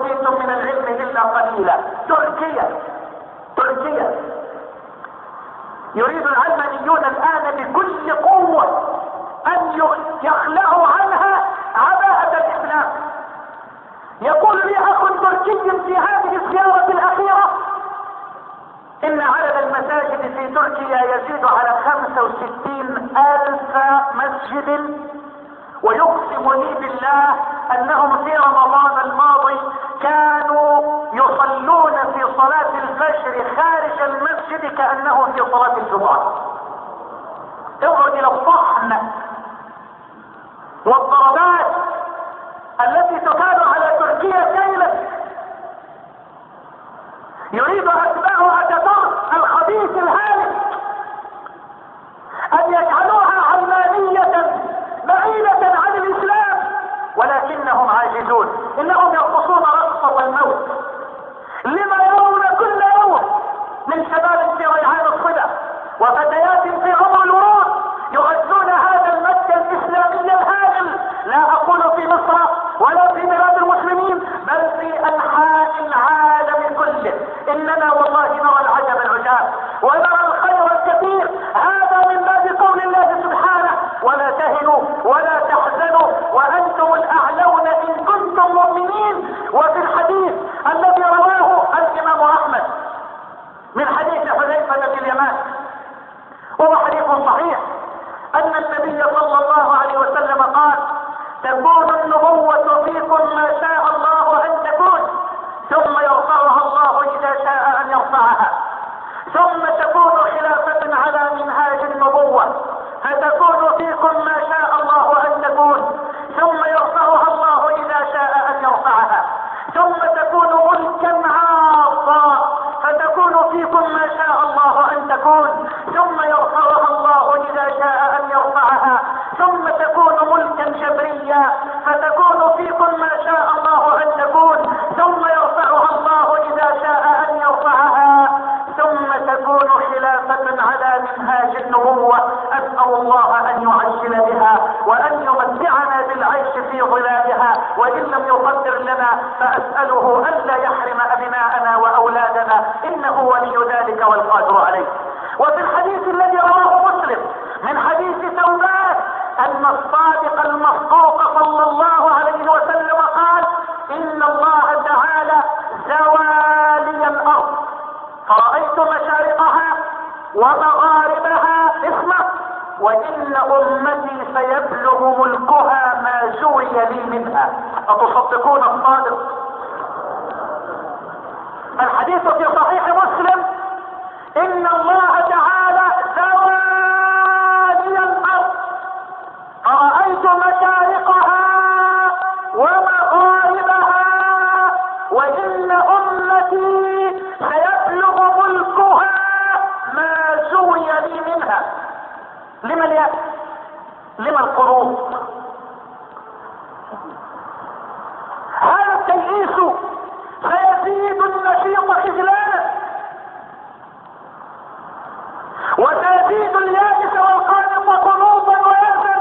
اوتيتم من العلم الا قليلا. تركيا يريد العلمانيون الان بكل قوة ان يخلعوا عنها عباءة الاسلام. يقول لي اخ تركي في هذه الزيارة الاخيرة ان عدد المساجد في تركيا يزيد على 65,000 مسجد، ويقسم لي بالله انهم في رمضان الماضي كانوا يصلون في صلاة الفجر خارج المسجد كأنهم في صلاة الجمعة. انظر الى الطحن والضربات التي تكاد على تركيا كيلا. يريد اتباع اتاتورك الخبيث الهالك ان يجعلوها علمانية بعيدة عن الاسلام، ولكنهم عاجزون. انهم يرقصون رقصة الموت. لما يرون كل يوم من شباب في ريعان الصدى وفتيات في عمر الورود يغذون هذا المجد الاسلامي الهائل، لا اقول في مصر ولا في بلاد المسلمين بل في انحاء العالم كله. اننا والله نرى العجب العجاب ونرى الخير الكثير. هذا من باب قول الله سبحانه: ولا تهنوا ولا تحزنوا وانتم الاعلون ان كنتم مؤمنين. وفي الحديث الذي رواه الامام احمد من حديث حذيفة بن اليمان وهو حديث صحيح ان النبي صلى الله عليه وسلم قال: تكون النبوة فيكم ما شاء الله ان تكون، ثم يرفعها الله اذا شاء ان يرفعها، ثم تكون خلافة على منهاج النبوة فتكون فيكم ما شاء الله ان تكون، ثم يرفعها الله اذا شاء ان يرفعها، ثم تكون ملكا عاصا فتكون فيكم ما شاء الله ان تكون، ثم يرفعها الله اذا شاء ان يرفعها، ثم تكون ملكا جبريا فتكون فيكم ما شاء الله ان تكون، ثم يرفعها الله اذا شاء ان يرفعها، ثم تكون خلافة على منهاج النبوة. اسأل الله ان يعجل بها وان يمتعنا بالعيش في ظلالها، وان لم يقدر لنا فاسأله الا يحرم ابناءنا واولادنا انه ولي ذلك والقادر عليه. وفي الحديث الذي رواه مسلم من حديث ثوبان ان الصادق المصدوق صلى الله عليه وسلم قال: ان الله تعالى زوالي الارض فرأيت مشارقها ومغاربها اسمع وان امتي سيبلغ ملكها ما زوي لي منها. اتصدقون الصادق؟ الحديث في صحيح مسلم: ان الله تعالى زوالي الارض فرأيت مشارقها ومغاربها وان امتي سيبلغ ملكها ما زوي لي منها. لما اليأس؟ لما القنوط؟ هذا التيئيس سيزيد النشيط خذلانا وسيزيد اليائس والقانط قنوطا ويأسا.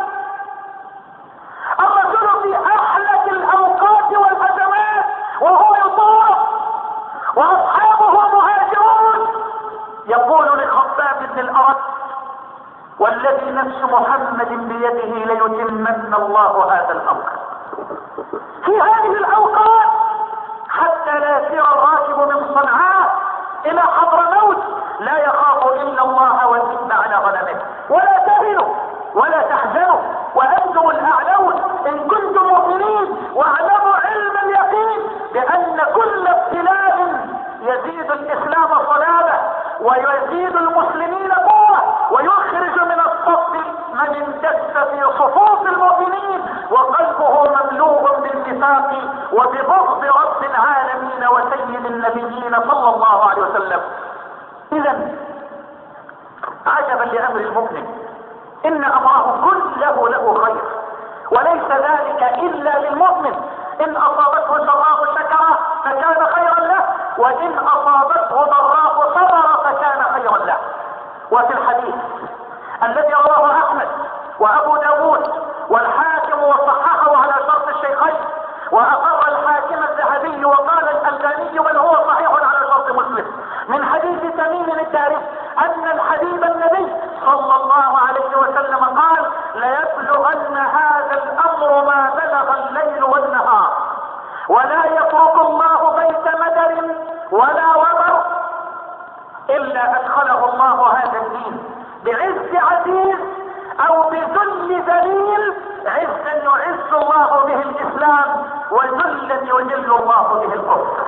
الرجل في احلك الاوقات والازمات وهو يطوف واصحابه مهاجرون يقول لخباب بن الارت: والذي نفس محمد بيده ليتمن الله هذا الامر. في هذه الاوقات حتى لا يسير الراكب من صنعاء الى حضرموت لا يخاف الا الله والذئب على غنمه. ولا تهنوا ولا تحزنوا وانتم الاعلون ان كنتم مؤمنين، واعلموا علم اليقين بان كل ابتلاء يزيد الاسلام صلابه ويزيد المسلمين قوه ويخرج من الصف من اندس في صفوف المؤمنين وقلبه مملوء بالنفاق وببغض رب العالمين وسيد النبيين صلى الله عليه وسلم. اذا عجبا لامر المؤمن، ان امره كله له خير، وليس ذلك الا للمؤمن. ان اصابته سراء شكر فكان خيرا له، وان اصابته ضراء صبر فكان خيرا له. وفي الحديث الذي رواه احمد وابو داود والحاكم وصححه على شرط الشيخين وأقر الحاكم الذهبي وقال الألباني بل هو صحيح على شرط مسلم من حديث تميم الداري أن الحبيب النبي صلى الله عليه وسلم قال: ليبلغن هذا الأمر ما بلغ الليل والنهار، ولا يترك الله بيت مدر ولا وبر إلا أدخله الله هذا الدين بعز عزيز أو بذل ذليل، عزا يعز الله به الإسلام وذلا يذل الله به الكفر.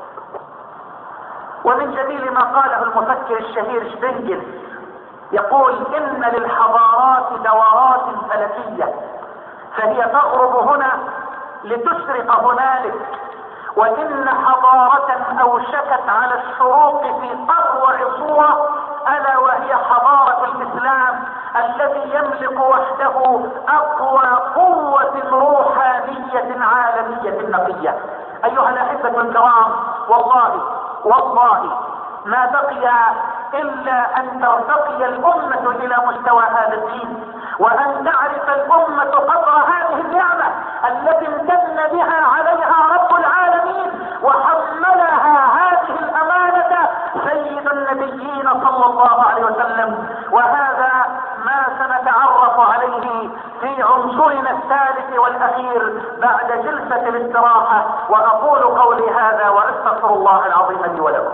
ومن جميل ما قاله المفكر الشهير شبنجل يقول: إن للحضارات دورات فلكية، فهي تغرب هنا لتشرق هنالك، وإن حضارة أوشكت على الشروق في أروع صورة، ألا وهي حضارة الإسلام الذي يملك وحده أقوى قوة روحانية عالمية نقية. أيها الأحبة الكرام، والله ما بقي إلا أن ترتقي الأمة إلى مستوى هذا الدين، وأن تعرف الأمة قدر هذه النعمة التي امتن بها عليها رب العالمين وحملها هذه الأمانة سيد النبيين صلى الله عليه وسلم. وهذا ما سنتعرف عليه في عنصرنا الثالث والأخير بعد جلسة الاستراحة. وأقول قولي هذا وأستغفر الله العظيم لي ولكم.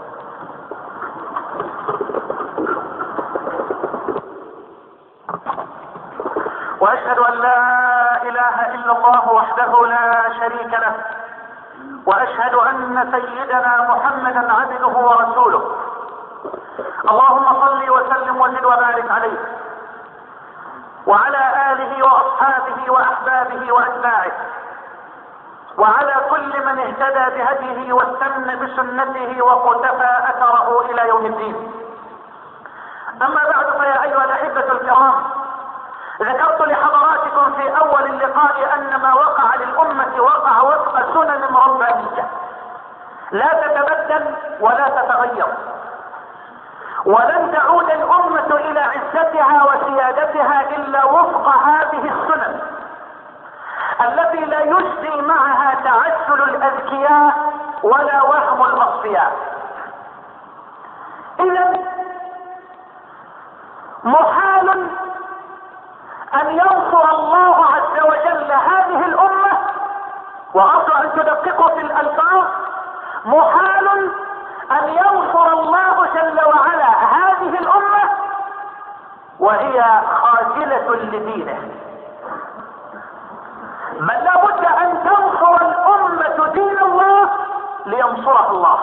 وأشهد أن لا إله إلا الله وحده لا شريك له، وأشهد أن سيدنا محمدا عبده ورسوله. اللهم صل وسلم وزد وبارك عليه وعلى آله وأصحابه وأحبابه وأتباعه وعلى كل من اهتدى بهديه واستنى بسنته وقتفى أثره إلى يوم الدين. أما بعد، فيا أيها الأحبة الكرام، ذكرت لحضراتكم في أول اللقاء أن ما وقع للأمة وقع وفق سنن ربانية لا تتبدل ولا تتغير، ولن تعود الأمة إلى عزتها وسيادتها إلا وفق هذه السنن التي لا يجزي معها تعسل الأذكياء ولا وهم الأصفياء. إذا محال أن ينصر الله عز وجل هذه الأمة، وأرجو أن تدققوا في الألفاظ، محال أن ينصر الله جل وعلا هذه الأمة وهي خاجلة لدينه، بل لابد أن تنصر الأمة دين الله لينصرها الله،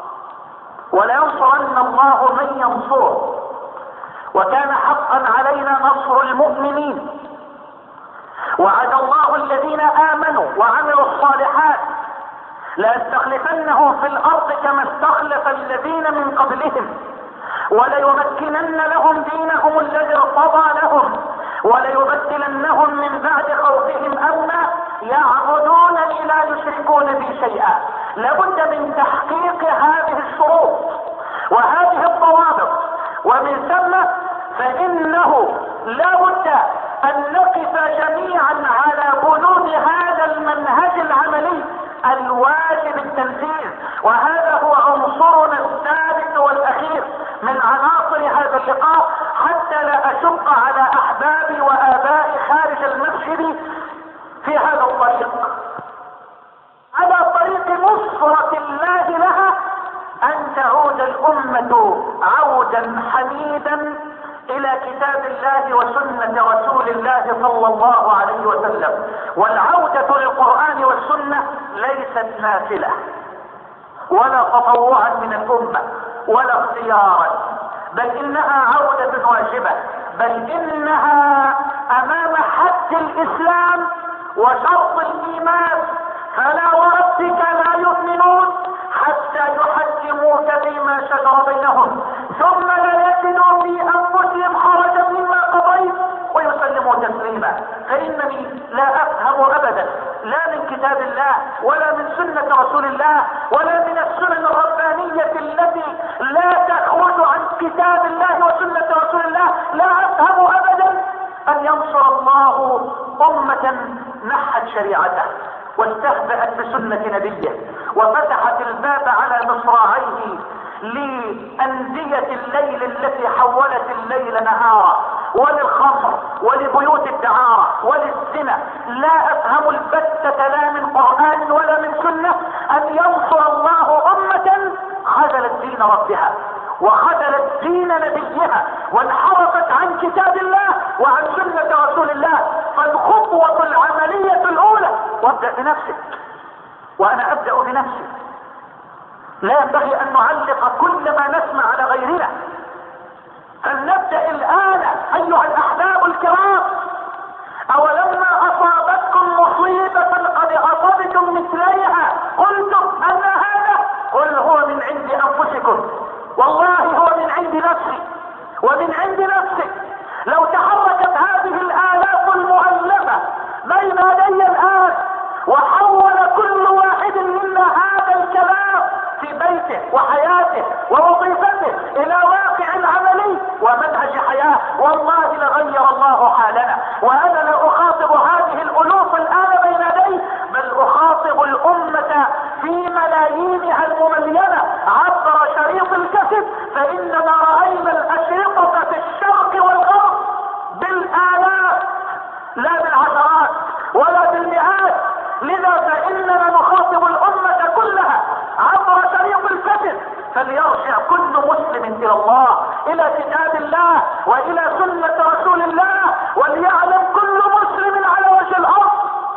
ولينصرن الله من ينصره. وكان حقا علينا نصر المؤمنين، وعد الله الذين آمنوا وعملوا الصالحات ليستخلفنهم في الأرض كما استخلف الذين من قبلهم، وليمكنن لهم دينهم الذي ارتضى لهم، وليبدلنهم من بعد خوفهم أمنا يعبدونني لا يشركون بي شيئا. لابد من تحقيق هذه الشروط وهذه الضوابط، ومن ثم فإنه لابد أن نقف جميعا على بنود هذا المنهج العملي الواجب التنفيذ. وهذا هو عنصرنا الثالث والأخير من عناصر هذا اللقاء، حتى لا أشق على أحبابي وآبائي خارج المسجد في هذا الطريق، على طريق نصرة الله لها، أن تعود الأمة عودا حميدا إلى كتاب الله وسنة رسول الله صلى الله عليه وسلم. والعودة للقرآن والسنة ليست نافلة ولا تطوعا من الأمة ولا اختيارا، بل إنها عودة واجبة، بل إنها أمام حد الإسلام وشرط الإيمان. فلا وربك لا يؤمنون حتى يحكموك فيما شجر بينهم ثم لا يجدوا في أنفسهم حرجا مما قضيت ويسلموا تسليما. فإنني لا أفهم أبدا لا من كتاب الله ولا من سنة رسول الله ولا من السنن الربانية التي لا تخرج عن كتاب الله وسنة رسول الله، لا أفهم أبدا أن ينصر الله أمة نحت شريعته واستهزأت بسنة نبيه وفتحت الباب على مصراعيه لأندية الليل التي حولت الليل نهارا، وللخمر ولبيوت الدعارة وللزنا. لا أفهم البتة لا من قرآن ولا من سنة أن ينصر الله أمة خذلت دين ربها وخذلت دين نبيها وانحرفت عن كتاب الله وعن سنة رسول الله. فالخطوة العملية الأولى، وابدأ بنفسك، وأنا أبدأ بنفسي. لا ينبغي أن نعلق كل ما نسمع على غيرنا. فلنبدأ الآن أيها الأحباب الكرام. أولما أصابتكم مصيبة قد أصبتم مثليها قلتم أن هذا، قل هو من عند أنفسكم، والله هو من عند نفسي ومن عند نفسك. لو تحركت هذه الآلاف المؤلفة بين يدي الآن وحول كل واحد منا هذا الكلام في بيته وحياته ووظيفته إلى واقع عملي ومنهج حياة، والله لغير الله حالنا. وأنا لا أخاطب هذه الألوف الآن بين يدي، بل أخاطب الأمة في ملايينها المملينة عبر شريط الكسب، فإننا رأينا الأشرطة في الشرق والغرب بالآلاف لا بالعشرات ولا بالمئات. لذا فإننا نخاطب الأمة كلها عبر شريط الكسب. فليرجع كل مسلم إلى الله، إلى كتاب الله وإلى سنة رسول الله، وليعلم كل مسلم على وجه الأرض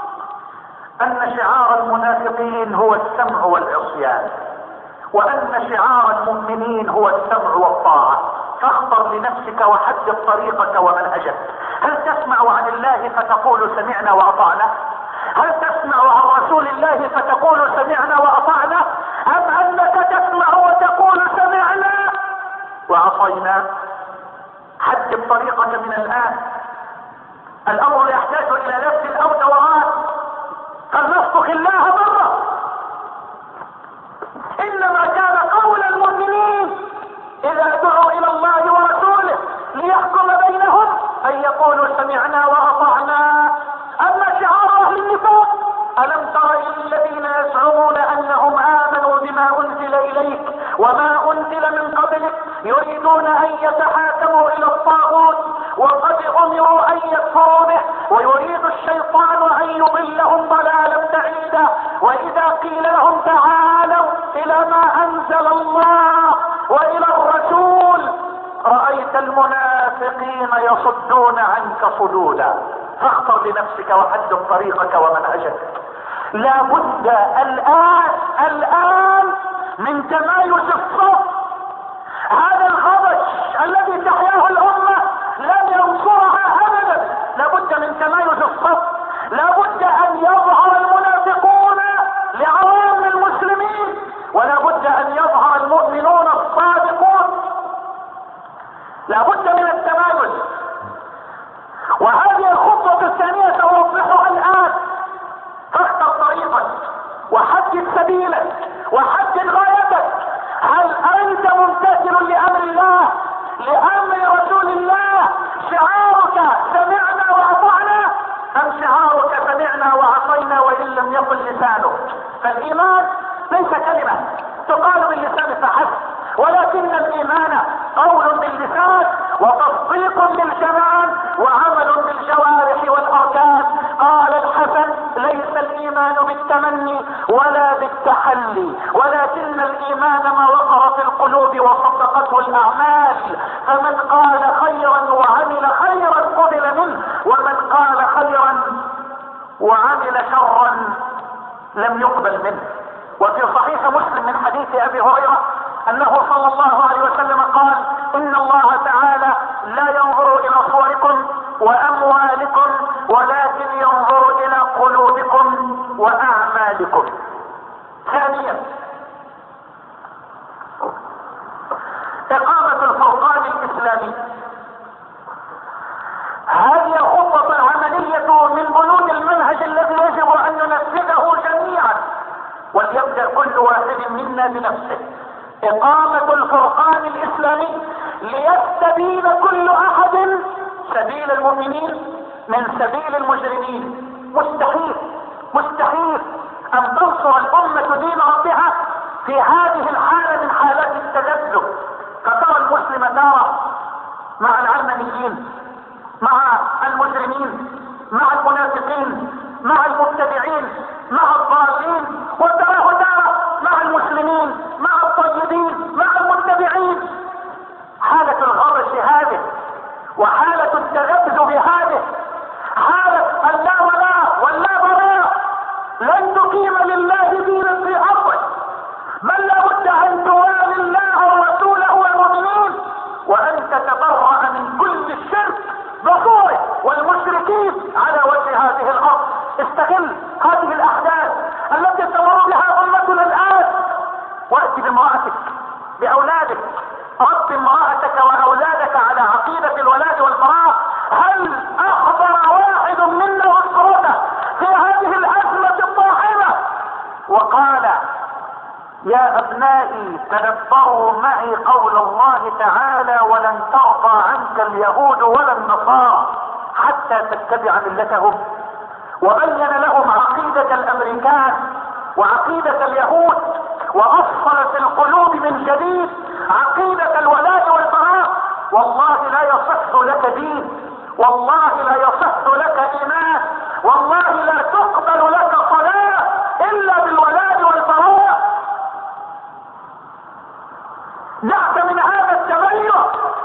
أن شعار المنافقين هو السمع والعصيان، وأن شعار المؤمنين هو السمع والطاعة. فاختر لنفسك وحدد طريقك ومنهجك. هل تسمع عن الله فتقول سمعنا وأطعنا؟ هل تسمع عن رسول الله فتقول سمعنا وأطعنا؟ أم أنك تسمع وتقول سمعنا وعصينا؟ حدد طريقك من الآن. الأمر يحتاج إلى لف أو دوران، فلنصدق الله مرة. إنما كان قول المؤمنين إذا دعوا إلى الله ورسوله ليحكم بينهم أن يقولوا سمعنا وأطعنا. أما شعار أهل النفاق: ألم تر إلى الذين يزعمون أنهم آمنوا بما أنزل إليك وما أنزل من قبلك يريدون أن يتحاكموا إلى الطاغوت وقد أمروا أن يكفروا به ويريد الشيطان أن يضلهم ضلالا بعيدا. وإذا قيل لهم تعالوا إلى ما أنزل الله وإلى الرسول رأيت المنافقين يصدون عنك صدودا. فاختر لنفسك وحدد طريقك ومنهجك. لا بد الآن من تمايز الصف. هذا الغبش الذي تحياه الأمة لن ينصرها أبدا. لا بد من تمايز الصف. لا بد أن يظهر المنافقون لعوام المسلمين، ولا بد أن يظهر المؤمنون الصادقون. لا بد من التمايز. وهذه الخطوة الثانية سأوضحها الآن. فاختر طريقك وحدد سبيلك وحدد غايتك. هل أنت ممتثل لأمر الله، لأمر رسول الله؟ شعارك سمعنا وأطعنا، أم شعارك سمعنا وعصينا وإن لم يقل لسانك؟ فالإيمان ليس كلمة تقال باللسان فحسب، ولكن الإيمان قول باللسان وتصديق بالجنان وعمل بالجوارح والأركان. قال الحسن: ليس الإيمان بالتمني ولا بالتحلي، ولكن الإيمان ما وقر في القلوب وصدقته الأعمال. فمن قال خيرا وعمل خيرا قبل منه، ومن قال خيرا وعمل شرا لم يقبل منه. وفي صحيح مسلم من حديث أبي هريرة أنه صلى الله عليه وسلم قال: إن الله تعالى لا ينظر إلى صوركم وأموالكم ولكن ينظر إلى قلوبكم وأعمالكم. ثانيا، إقامة الفرقان الإسلامي. هذه خطة عملية من بنود المنهج الذي يجب أن ننفذه جميعا، وليبدأ كل واحد منا بنفسه. إقامة الفرقان الإسلامي ليستبين كل أحد سبيل المؤمنين من سبيل المجرمين. مستحيل في هذه الحالة من حالات التذبذب، فترى المسلم تارة مع العلمانيين، مع المجرمين، مع المنافقين، مع المبتدعين، مع الضالين، وتراه تارة مع المسلمين، مع الطيبين، مع المتبعين. حالة الغرش هذه، وحالة التذبذب هذه، حالة اللا ولاء واللا براء، لن تقيم لله دينا في ارضه، بل لابد ان توالي الله ورسوله والمؤمنين، وان تتبرأ من كل الشرك بصوره والمشركين على وجه هذه الارض. استغل هذه الاحداث التي تمر بها امتنا الان، واتي بامرأتك باولادك، رب امرأتك واولادك على عقيدة الولاء والبراء. هل اخبر واحد منا اسرته في هذه الازمة الطاحنة وقال: يا ابنائي تدبروا معي قول الله تعالى: ولن ترضى عنك اليهود ولا النصارى حتى تتبع ملتهم؟ وبين لهم عقيدة الامريكان وعقيدة اليهود، وأصل في القلوب من جديد عقيدة الولاء والبراء. والله لا يصح لك دين، والله لا يصح لك ايمان، والله لا تقبل لك صلاة الا بالولاء والبراء. دعك من هذا التغير.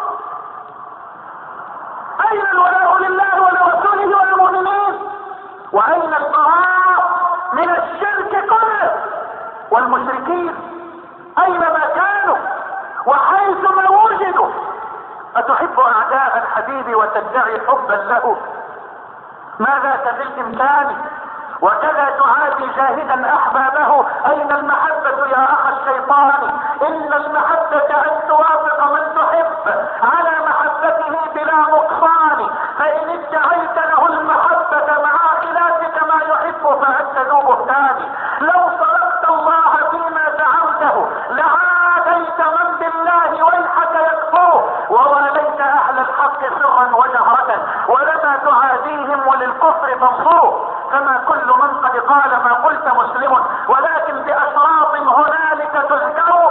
اين الولاء لله ولرسوله وللمؤمنين؟ واين البراء من الشرك كله والمشركين اينما كانوا وحيثما وجدوا؟ أتحب أعداء الحبيب وتدعي حبا له؟ ماذا بالإمكان؟ وكذا تعادي جاهدا أحبابه. أين المحبة يا أخ الشيطان؟ إن المحبة أن توافق من تحب على محبته بلا نقصان، فإن ادعيت له المحبة مع خلافك ما يحب فأنت ذو بهتان. لو صدقت الله فيما زعمته لعاديت من بالله ويحك يكفره، وواليت أهل الحق سرا وجهرة، ولما تعاديهم وللكفر تنصره. فما كل من قد قال ما قلت مسلم، ولكن بأشراط هنالك تذكر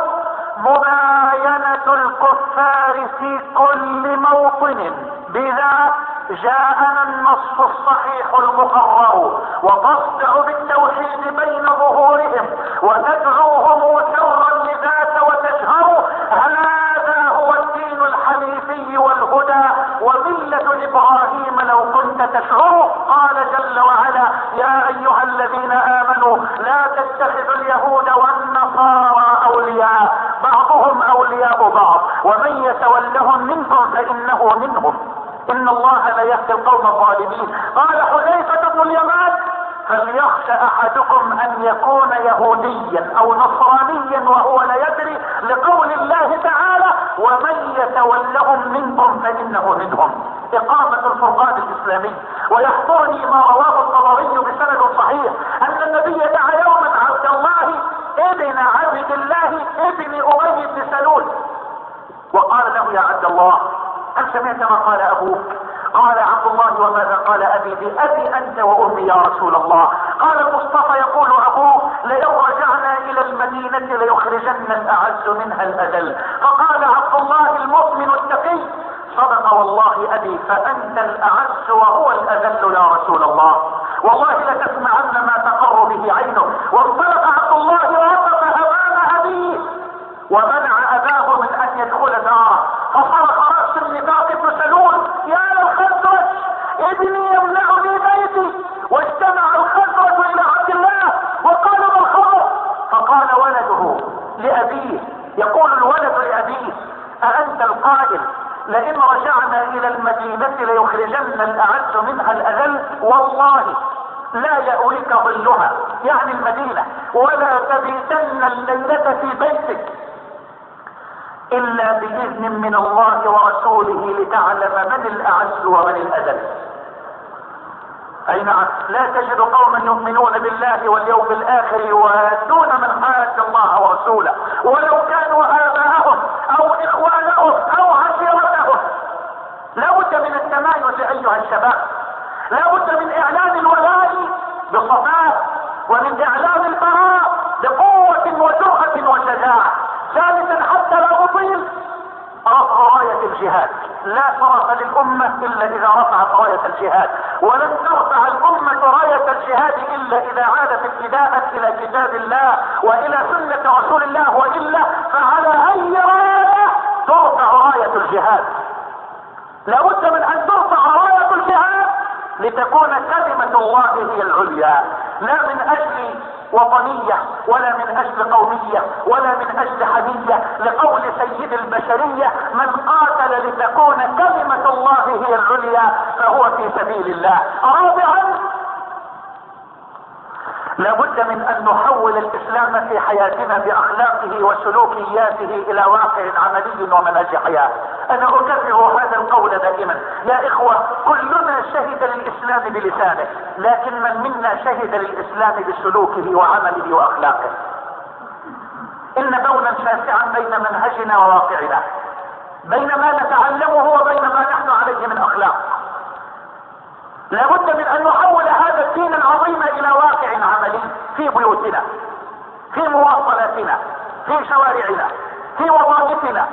مباينة الكفار في كل موطن. بذا جاءنا النص الصحيح المقرر، وتصدع بالتوحيد بين ظهورهم وتدعوهم سرا لذاك وتجهر. هذا هو الدين الحنيفي والهدى وملة ابراهيم لو كنت تشعر. قال جل وعلا: يا ايها الذين امنوا لا تتخذوا اليهود والنصارى اولياء بعضهم اولياء بعض ومن يتولهم منكم فانه منهم ان الله لا يهدي القوم الظالمين. قال حذيفة بن اليمان: فليخشى احدكم ان يكون يهوديا او نصرانيا وهو لا يدري، لقول الله تعالى: ومن يتولهم منكم فانه منهم. اقامة الفرقان الاسلامي. ويحضرني ما رواه الطبري بسند صحيح ان النبي دعا يوما عبد الله ابن عبد الله ابن ابي بن سلول وقال له: يا عبد الله، هل سمعت ما قال ابوك؟ قال عبد الله: وماذا قال ابي؟ بأبي انت وامي يا رسول الله. قال المصطفى يقول ابوه: لئن رجعنا الى المدينة ليخرجن الاعز منها الاذل. فقال عبد الله المؤمن التقي: صدق والله ابي، فانت الاعز وهو الاذل يا رسول الله، والله لتسمعن ما تقر به عينه. وانطلق عبد الله ووقف امام ابيه ومنع اباه من ان يدخل داره، فصرخ راس النفاق بن سلول: يا للخزرج، ابني يمنعني بيتي. واجتمع الخزرج الى عبد الله وقال: ما الخبر؟ فقال ولده لابيه، يقول الولد لابيه: أأنت القائل لئن رجعنا الى المدينة ليخرجن الاعز منها الاذل؟ والله لا يأويك ظلها، يعني المدينة، ولا تبيتن الليلة في بيتك الا باذن من الله ورسوله لتعلم من الاعز ومن الاذل. اي نعم، لا تجد قوما يؤمنون بالله واليوم الاخر يوادون من حاد الله ورسوله ولو كانوا اباءهم او اخوانهم او عشيرتهم. لا بد من التمايز ايها الشباب، لا بد من اعلان الولاء بصفاء، ومن اعلان البراء بقوة وجرأة الجهاد. لا شرف للأمة إلا إذا رفعت راية الجهاد، ولن ترفع الأمة راية الجهاد إلا إذا عادت ابتداء إلى كتاب الله وإلى سنة رسول الله، وإلا فعلى أي راية ترفع راية الجهاد. لابد من أن ترفع راية الجهاد لتكون كلمة الله هي العليا، لا من أجل وطنية ولا من أجل قومية ولا من أجل حمية، لقول سيد البشرية: من قاتل لتكون كلمة الله هي العليا فهو في سبيل الله. رابعا، لابد من أن نحول الإسلام في حياتنا بأخلاقه وسلوكياته إلى واقع عملي ومنهج حياة. أنا أكرر هذا القول دائما يا إخوة، كلنا شهد للإسلام بلسانه، لكن من منا شهد للإسلام بسلوكه وعمله وأخلاقه؟ إن بونا شاسعا بين منهجنا وواقعنا، بين ما نتعلمه وبين ما نحن عليه من أخلاق. لابد من أن نحول هذا الدين العظيم إلى واقع عملي في بيوتنا، في مواصلاتنا، في شوارعنا، في وظائفنا.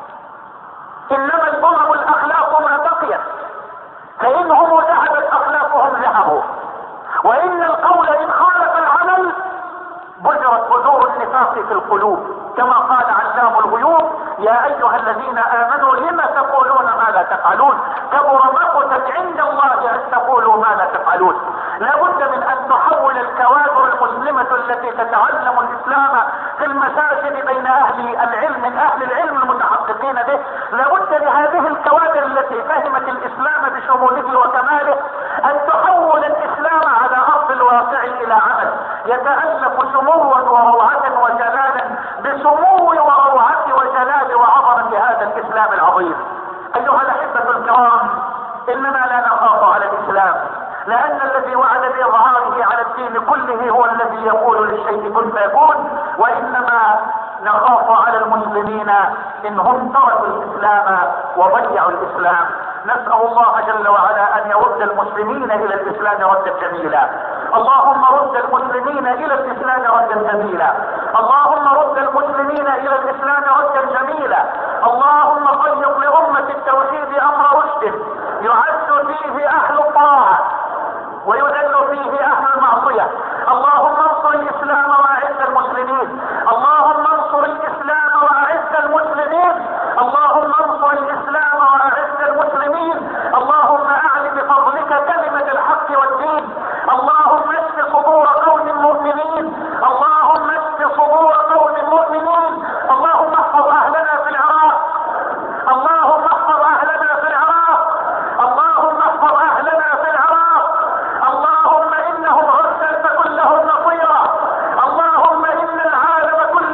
إنما الأمم الأخلاق ما بقيت، فإنهم ذهبت أخلاقهم ذهبوا، وإن القول إن خالف العمل بذرت بذور النفاق في القلوب، كما قال علام الغيوب: يا أيها الذين آمنوا لم تقولون ما لا تفعلون، كبر مقتا عند الله أن تقولوا ما لا تفعلون. لابد من أن تحول الكوادر المسلمة التي تتعلم الإسلام في المساجد بين أهل العلم، من أهل العلم المتحققين به، لابد لهذه الكوادر التي فهمت الإسلام بشموله وكماله أن تحول الإسلام على أرض الواقع إلى عمل يتألف سموا وروعة وجلالا بسمو وروعة وجلال وعظمة هذا الإسلام العظيم. أيها الأحبة الكرام، إننا لا نخاف على الإسلام، لأن الذي وعد بإظهاره على الدين كله هو الذي يقول للشيء كن فيكون، وإنما نخاف على المسلمين إن هم تركوا الإسلام وضيعوا الإسلام. نسأل الله جل وعلا أن يرد المسلمين إلى الإسلام ردا جميلا. اللهم رد المسلمين إلى الإسلام ردا جميلا. اللهم رد المسلمين إلى الإسلام ردا جميلا. اللهم طيب لأمة التوحيد أمر رشد يعز فيه أهل الطاعة ويذل فيه أهل المعصية. اللهم انصر الإسلام وأعز المسلمين. اللهم انصر الإسلام وأعز المسلمين. اللهم انصر الإسلام وأعز المسلمين. اللهم أعل بفضلك كلمة الحق والدين. اللهم اشف صدور قوم مؤمنين. اللهم اشف صدور قوم مؤمنين. اللهم احفظ أهلنا في العراق. اللهم احفظ أهلنا في العراق. اللهم احفظ أهلنا في العراق. اللهم إنهم عزا فكن لهم نصيرا. اللهم إن العالم كله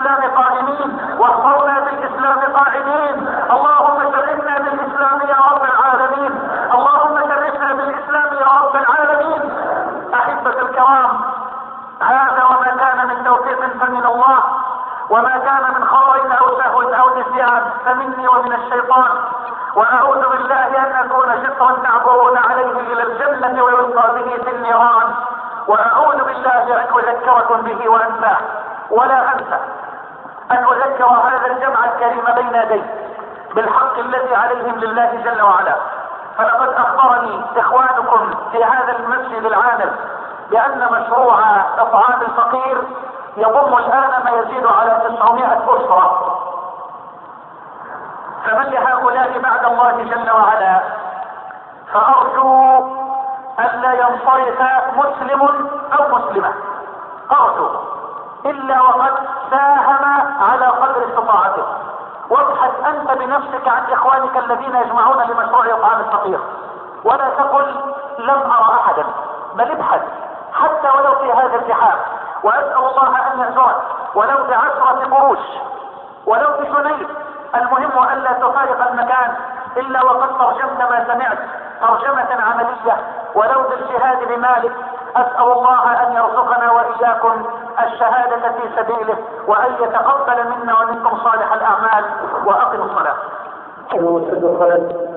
بالاسلام قائمين، واحفظنا بالاسلام قاعدين. اللهم شرفنا بالاسلام يا رب العالمين، اللهم شرفنا بالاسلام يا رب العالمين. احبة الكرام، هذا وما كان من توفيق فمن الله، وما كان من خطأ او سهو او نسيان فمني ومن الشيطان، واعوذ بالله ان اكون شطرا تعبرون عليه الى الجنة ويلقى به في النيران، واعوذ بالله ان اذكركم به وانساه. ولا انسى ان اذكر هذا الجمع الكريم بين يدي بالحق الذي عليهم لله جل وعلا. فلقد اخبرني اخوانكم في هذا المسجد العامر بان مشروع اطعام الفقير يضم الان ما يزيد على 900 اسرة. فمن لهؤلاء بعد الله جل وعلا؟ فارجو الا ينصرف مسلم او مسلمة، ارجو، الا وقد ساهم على قدر استطاعته. وابحث انت بنفسك عن اخوانك الذين يجمعون لمشروع اطعام الفقير، ولا تقل لم ارى احدا، بل ابحث حتى ولو في هذا الزحام، واسال الله ان يأجرك ولو ب10 قروش ولو بجنيه. المهم الا تفارق المكان الا وقد ترجمت ما سمعت ترجمة عملية ولو بالجهاد بمالك. اسأل الله ان يرزقنا واياكم الشهادة في سبيله، وان يتقبل منا ومنكم صالح الاعمال. واقم الصلاة.